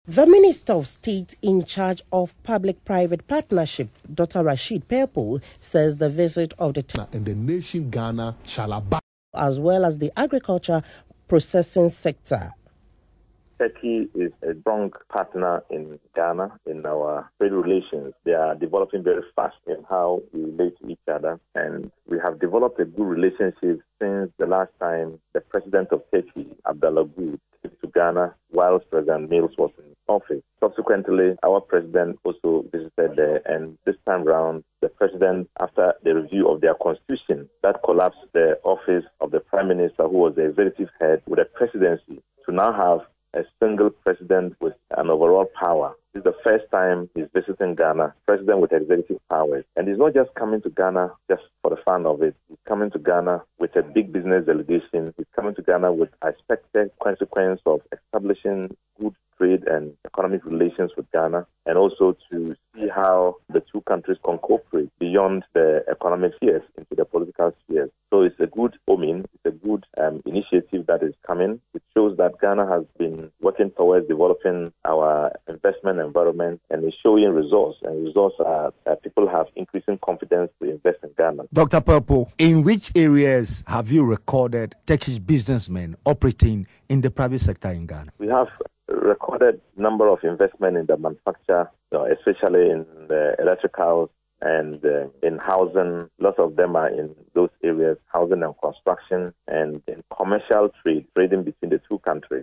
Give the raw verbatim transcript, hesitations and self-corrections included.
The Minister of State in charge of Public-Private Partnership, Doctor Rashid Pearpo, says the visit of the and the nation Ghana shall abide, as well as the agriculture processing sector. Turkey is a strong partner in Ghana in our trade relations. They are developing very fast in how we relate to each other, and we have developed a good relationship since the last time the president of Turkey, Abdullah Gül, came to Ghana whilst President Mills was in office. Subsequently, our president also visited there, and this time round, the president, after the review of their constitution, that collapsed the office of the prime minister, who was the executive head, with a presidency, to now have a single president with an overall power. This is the first time he's visiting Ghana, president with executive powers. And he's not just coming to Ghana just for the fun of it. He's coming to Ghana with a big business delegation. He's coming to Ghana with expected consequence of establishing good trade and economic relations with Ghana, and also to see how the two countries can cooperate beyond the economic spheres into the political spheres. So it's a good omen, it's a good um, initiative that is coming. It shows that Ghana has been working towards developing our investment environment, and is showing results, and results are that people have increasing confidence to invest in Ghana. Doctor Pearpo, in which areas have you recorded Turkish businessmen operating in the private sector in Ghana? We have recorded number of investment in the manufacture, you know, especially in the electricals and uh, in housing. Lots of them are in those areas, housing and construction, and in commercial trade, trading between the two countries.